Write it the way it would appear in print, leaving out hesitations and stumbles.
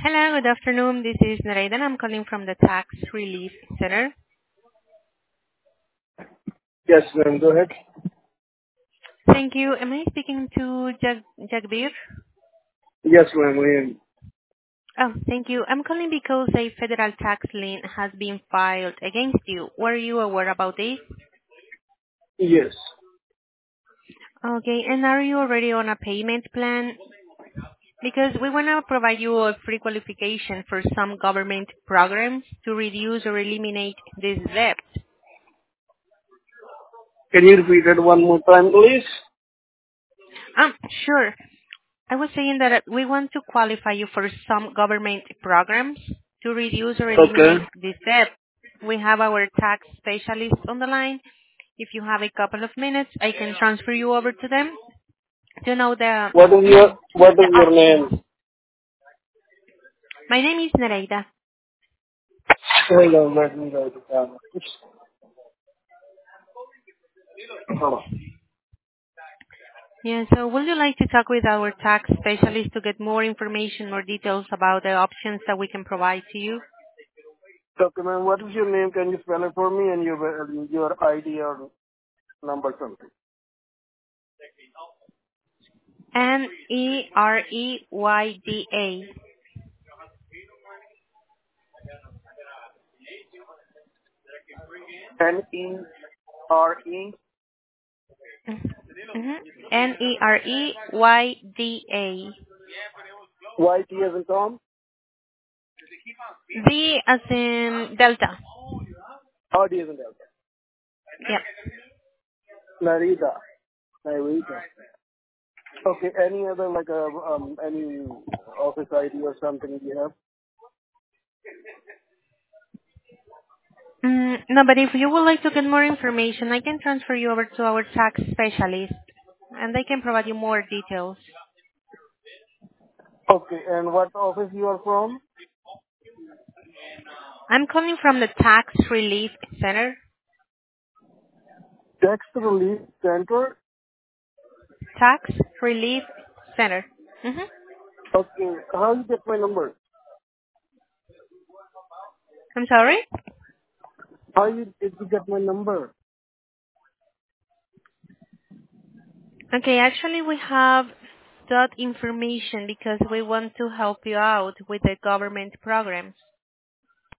Hello, good afternoon. This is Nereida, and I'm calling from the Tax Relief Center. Yes, ma'am. Go ahead. Thank you. Am I speaking to Jagbir? Yes, ma'am. I am. Oh, thank you. I'm calling because a federal tax lien has been filed against you. Were you aware about this? Yes. Okay, and are you already on a payment plan? Because we want to provide you a free qualification for some government programs to reduce or eliminate this debt. Can you repeat it one more time, please? Sure. I was saying that we want to qualify you for some government programs to reduce or Okay. eliminate this debt. We have our tax specialists on the line. If you have a couple of minutes, I can transfer you over to them to know What is the your name? options. My name is Nereida. Hold on, let me write it down. Hold on. Yeah, so would you like to talk with our tax specialist to get more information or details about the options that we can provide to you? Okay, ma'am. What is your name? Can you spell it for me and your ID or number something? Nereida. N-E-R-E. Mm-hmm. Nereida. Y-T as in Tom. D as in Delta. R-D as in Delta. Yep. Narita. Narita. Okay. Any other any office ID or something you have? No, but if you would like to get more information, I can transfer you over to our tax specialist, and they can provide you more details. Okay. And what office you are from? I'm calling from the Tax Relief Center. Tax Relief Center. Tax Relief Center. Mm-hmm. Okay. How you get my number? I'm sorry? How you did you get my number? Okay, actually we have that information because we want to help you out with the government programs.